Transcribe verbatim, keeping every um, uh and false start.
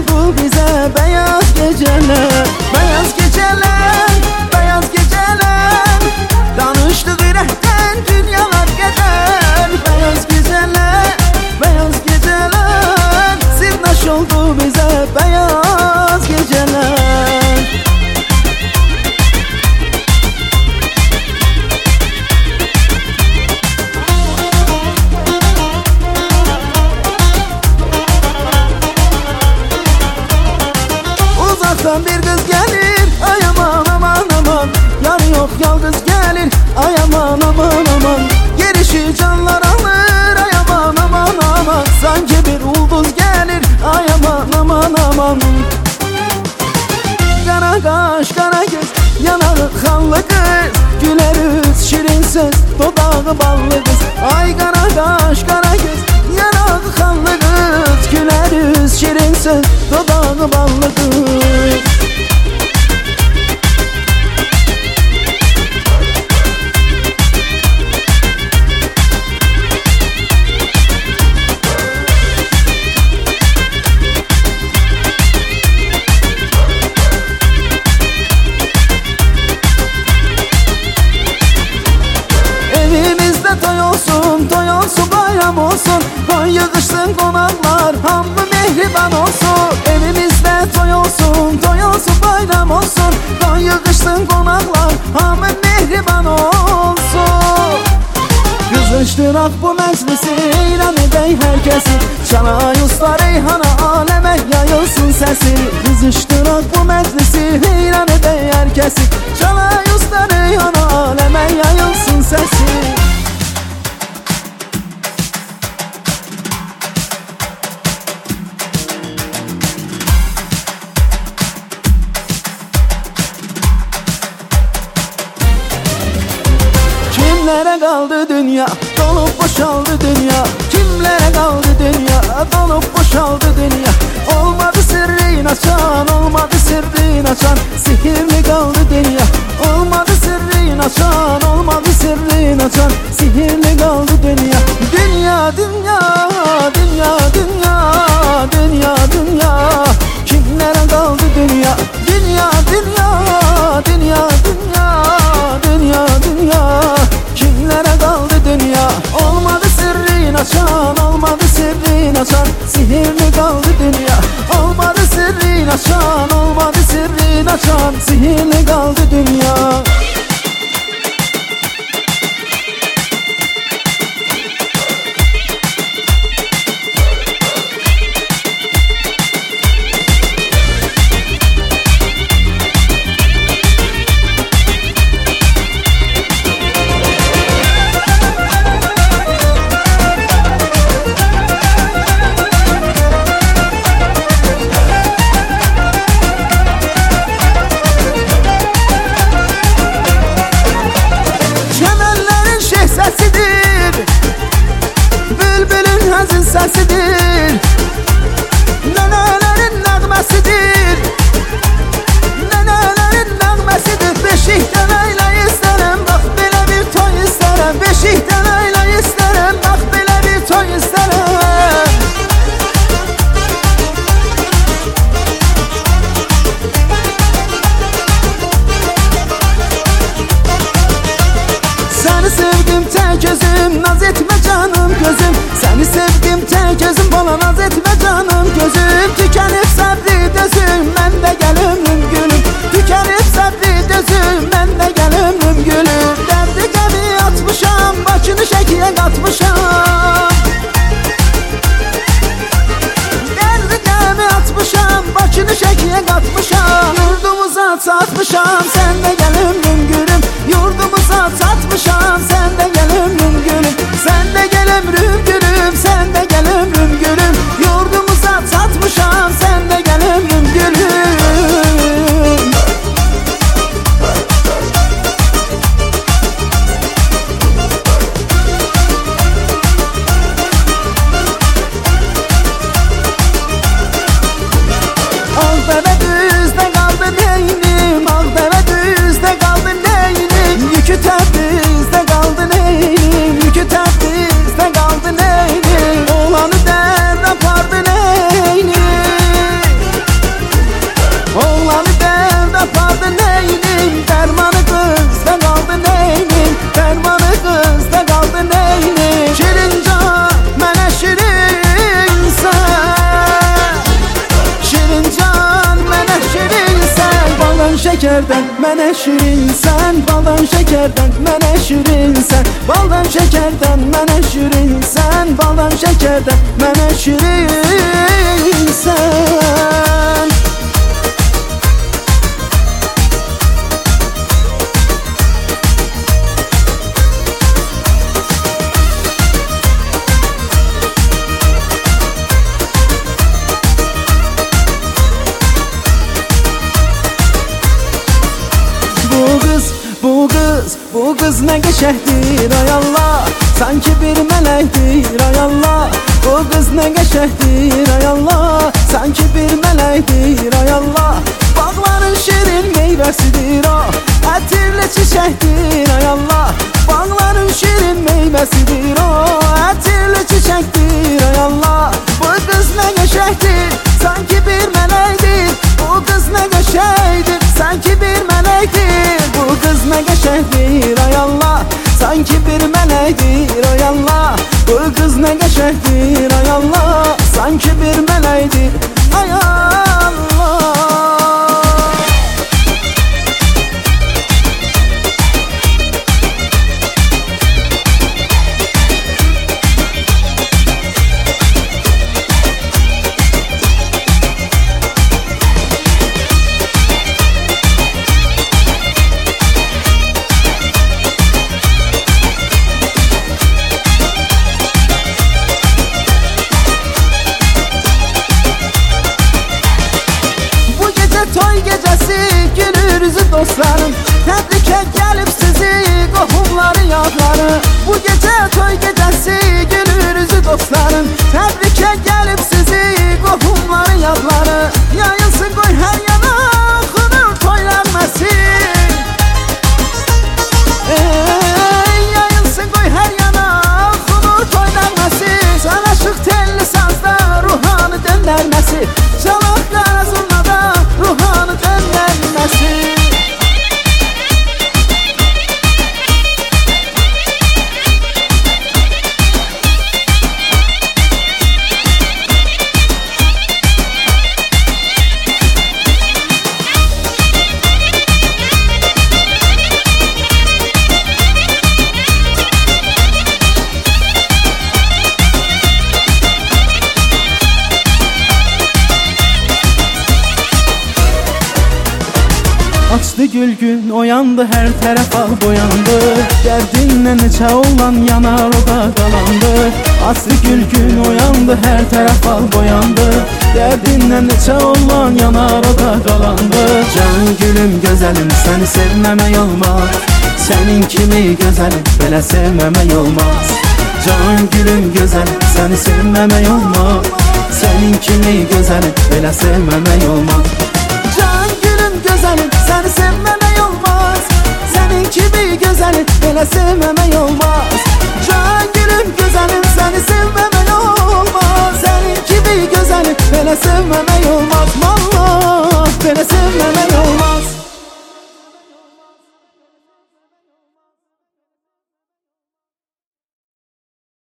oldu bize beyaz geceler. Beyaz geceler, beyaz geceler, danıştık ürəkdən dünyalar gedər. Beyaz geceler, beyaz geceler, sirdaş oldu bize beyaz geceler. Uzaktan bir kız gelir, ay aman aman aman, yarı yok yalnız gelir, ay aman aman aman. Gelişi canlar alır, ay aman aman aman, sanki bir ulduz gelir, ay aman aman aman. Kara kaş, kara göz, yanağı kanlı kız, güler yüz, şirin söz, dodağı ballı kız. Ay kara kaş, kara göz, yanağı kanlı kız, güler yüz, şirin söz, dodağı ballı kız. Evimizde toy olsun, toy olsun, bayram olsun, koy yığışsın konaklar, hamı mehriban olsun. Evimizde toy olsun, toy olsun, bayram olsun, koy yığışsın konaklar, hamı mehriban olsun. Kızıştırak bu meclisi, ilan edey herkesi, çalay usta reyhana, aleme yayılsın sesi. Kızıştırak bu meclisi, ilan edey herkesi, çalay usta reyhana, aleme yayılsın sesi. Kimlere kaldı dünya, dolup boşaldı dünya. Kimlere kaldı dünya, dolup boşaldı dünya. Olmadı sırrın açan, olmadı sırrın açan, sihirli kaldı dünya. Olmadı sırrın açan, olmadı sırrın açan, sihirli kaldı dünya. Dünya, dünya, dünya, dünya, dünya, dünya. Kimlere kaldı dünya, dünya, dünya, dünya, dünya, dünya, dünya. Kimlere kaldı dünya? Olmadı sırrın açan, olmadı sırrın açan, sihirli kaldı dünya. Olmadı sırrın açan, olmadı sırrın açan, sihirli kaldı dünya. Bülbülün hazin sesidir, nenelerin nəğməsidir, nenelerin nəğməsidir. Beşikdən əylə istərəm, bax belə bir toy istərəm. Beşikdən əylə istərəm, bax belə bir toy istərəm. Səni sevdim tek gözüm, naz etmə canım gözüm. Səni sevdim tek gözüm, şekerden mənə şirinsən, baldan şekerden mənə şirinsən, baldan şekerden mənə şirinsən, baldan şekerden mənə şirinsən. Bu kız, bu kız ne geçehdir ay Allah, sanki bir melektir ay Allah. Bu kız ne geçehdir ay Allah, sanki bir melektir ay Allah. Bağların şirin meyvesidir o, ətirli çiçektir ay Allah. Bağların şirin meyvesidir o, ətirli çiçektir ay Allah. Bu kız ne geçehdir, sanki bir melektir. Bu kız ne geçehdir, sanki bir melektir. Bu kız ne geçehdir ay Allah, sanki bir melektir ay Allah. Bu kız ne geçehdir ay Allah, sanki bir melektir ay Allah. Toy gecesi gülürüzü dostlarım, təbrikə gəlib sizi qohumları yadları. Bu gece toy gecesi gülürüzü dostlarım, təbrikə gəlib sizi qohumları yadları. Yayılsın qoy hər yana xınır toylənməsin, ey, yayılsın qoy hər yana xınır toylənməsin. Sanaşıq telli sazda ruhanı döndərməsi, çalaq qara zurnada ruhanı döndərməsi. Açdı gül gün oyandı, her tərəf al boyandı. Dərdinlə neçə olan yanar o da qalandı. Açdı gül gün oyandı, hər tərəf al boyandı. Dərdinlə neçə olan yanar o da qalandı. Can gülüm gözəlim, səni sevməmək olmaz. Sənin kimi gözəlim, belə sevməmək olmaz. Can gülüm gözəlim, səni sevməmək olmaz. Sənin kimi gözəlim, belə sevməmək olmaz. Can gülüm gözəlim, səni sevməmək olmaz. Sənin kimi gözəlim, belə sevməmək olmaz. Can gülüm gözəlim, səni sevməmək olmaz. Sənin kimi gözəlim, belə sevməmək olmaz.